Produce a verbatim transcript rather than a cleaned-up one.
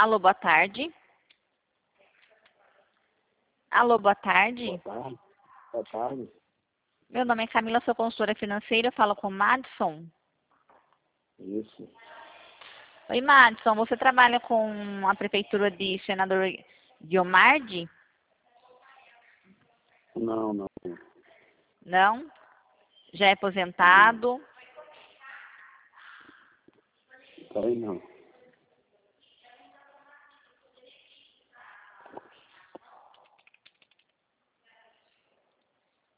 Alô, boa tarde. Alô, boa tarde. Boa tarde. Boa tarde. Meu nome é Camila, sou consultora financeira, eu falo com o Madison. Isso. Oi, Madison, você trabalha com a prefeitura de Senador Guilmardi? Não, não. Não? Já é aposentado? Também não.